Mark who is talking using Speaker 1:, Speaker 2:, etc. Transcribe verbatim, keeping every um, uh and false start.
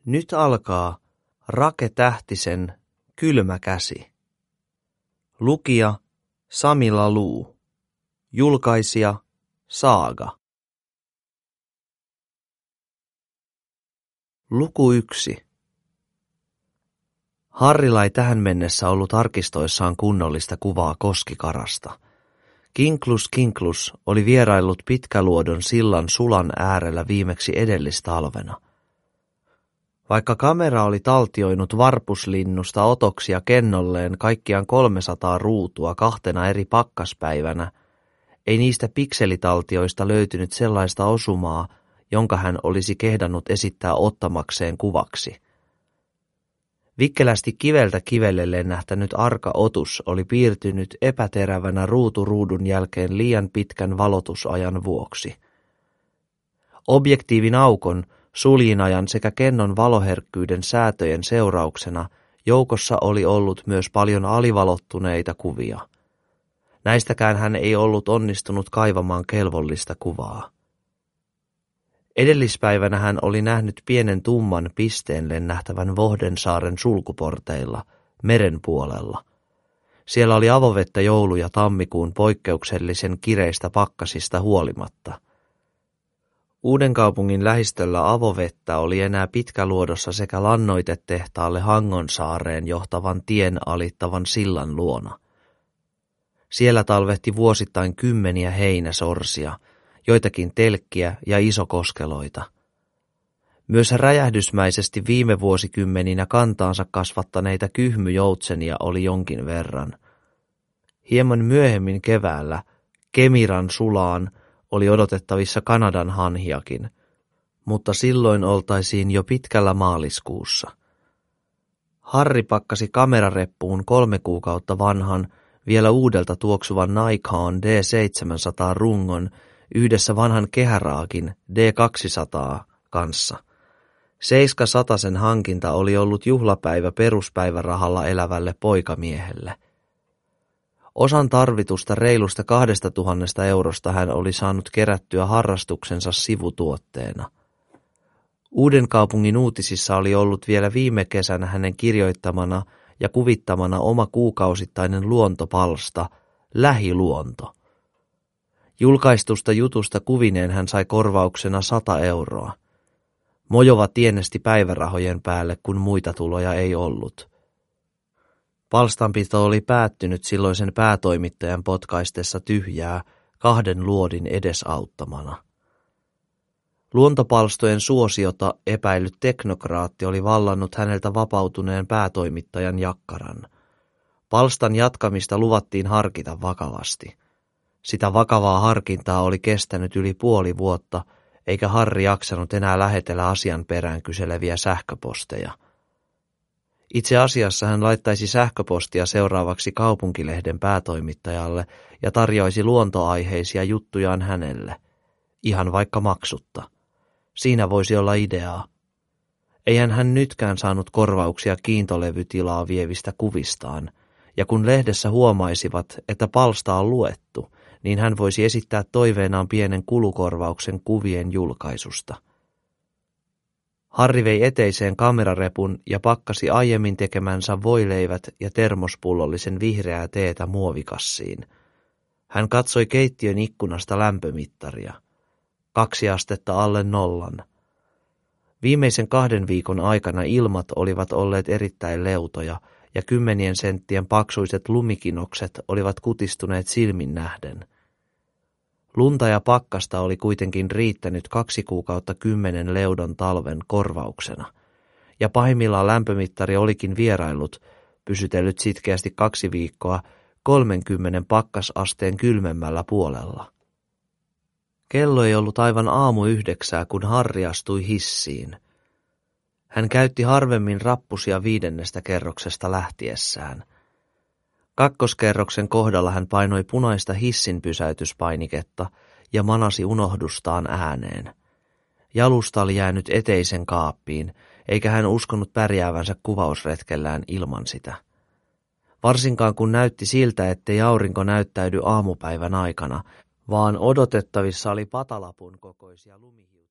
Speaker 1: Nyt alkaa Rake Tähtisen Kylmä käsi. Lukija Sami Laluu. Julkaisija Saaga. Luku yksi. Harrilla ei tähän mennessä ollut arkistoissaan kunnollista kuvaa koskikarasta. Kinklus Kinklus oli vieraillut Pitkäluodon sillan sulan äärellä viimeksi edellistalvena. Vaikka kamera oli taltioinut varpuslinnusta otoksia kennolleen kaikkiaan kolmesataa ruutua kahtena eri pakkaspäivänä, ei niistä pikselitaltioista löytynyt sellaista osumaa, jonka hän olisi kehdannut esittää ottamakseen kuvaksi. Vikkelästi kiveltä kivelle lennähtänyt arka otus oli piirtynyt epäterävänä ruutu ruudun jälkeen liian pitkän valotusajan vuoksi. Objektiivin aukon, suljinajan sekä kennon valoherkkyyden säätöjen seurauksena joukossa oli ollut myös paljon alivalottuneita kuvia. Näistäkään hän ei ollut onnistunut kaivamaan kelvollista kuvaa. Edellispäivänä hän oli nähnyt pienen tumman pisteen lennähtävän Vohdensaaren sulkuporteilla, meren puolella. Siellä oli avovettä joulu- ja tammikuun poikkeuksellisen kireistä pakkasista huolimatta. Uudenkaupungin lähistöllä avovettä oli enää Pitkäluodossa sekä lannoitetehtaalle Hangonsaareen johtavan tien alittavan sillan luona. Siellä talvehti vuosittain kymmeniä heinäsorsia, joitakin telkkiä ja isokoskeloita. Myös räjähdysmäisesti viime vuosikymmeninä kantaansa kasvattaneita kyhmyjoutsenia oli jonkin verran. Hieman myöhemmin keväällä Kemiran sulaan oli odotettavissa Kanadan hanhiakin, mutta silloin oltaisiin jo pitkällä maaliskuussa. Harri pakkasi kamerareppuun kolme kuukautta vanhan, vielä uudelta tuoksuvan Nikon D seitsemänsataa rungon yhdessä vanhan kehäraakin D kaksisataa kanssa. Seiskasatasen hankinta oli ollut juhlapäivä peruspäivärahalla elävälle poikamiehelle. Osan tarvitusta reilusta kahdesta tuhannesta eurosta hän oli saanut kerättyä harrastuksensa sivutuotteena. Uudenkaupungin uutisissa oli ollut vielä viime kesänä hänen kirjoittamana ja kuvittamana oma kuukausittainen luontopalsta, Lähiluonto. Julkaistusta jutusta kuvineen hän sai korvauksena sata euroa. Mojova tienesti päivärahojen päälle, kun muita tuloja ei ollut. Palstanpito oli päättynyt silloisen päätoimittajan potkaistessa tyhjää kahden luodin edesauttamana. Luontopalstojen suosiota epäillyt teknokraatti oli vallannut häneltä vapautuneen päätoimittajan jakkaran. Palstan jatkamista luvattiin harkita vakavasti. Sitä vakavaa harkintaa oli kestänyt yli puoli vuotta, eikä Harri jaksanut enää lähetellä asian perään kyseleviä sähköposteja. Itse asiassa hän laittaisi sähköpostia seuraavaksi Kaupunkilehden päätoimittajalle ja tarjoaisi luontoaiheisia juttujaan hänelle, ihan vaikka maksutta. Siinä voisi olla ideaa. Eihän hän nytkään saanut korvauksia kiintolevytilaa vievistä kuvistaan, ja kun lehdessä huomaisivat, että palsta on luettu, niin hän voisi esittää toiveenaan pienen kulukorvauksen kuvien julkaisusta. Harri vei eteiseen kamerarepun ja pakkasi aiemmin tekemänsä voileivät ja termospullollisen vihreää teetä muovikassiin. Hän katsoi keittiön ikkunasta lämpömittaria. Kaksi astetta alle nollan. Viimeisen kahden viikon aikana ilmat olivat olleet erittäin leutoja ja kymmenien senttien paksuiset lumikinokset olivat kutistuneet silmin nähden. Lunta ja pakkasta oli kuitenkin riittänyt kaksi kuukautta kymmenen leudon talven korvauksena, ja pahimmillaan lämpömittari olikin vieraillut, pysytellyt sitkeästi kaksi viikkoa, kolmenkymmenen pakkasasteen kylmemmällä puolella. Kello ei ollut aivan aamu yhdeksää, kun Harri astui hissiin. Hän käytti harvemmin rappusia viidennestä kerroksesta lähtiessään. Kakkoskerroksen kohdalla hän painoi punaista hissin pysäytyspainiketta ja manasi unohdustaan ääneen. Jalusta oli jäänyt eteisen kaappiin, eikä hän uskonut pärjäävänsä kuvausretkellään ilman sitä. Varsinkaan kun näytti siltä, ettei aurinko näyttäydy aamupäivän aikana, vaan odotettavissa oli patalapun kokoisia lumihiuksia.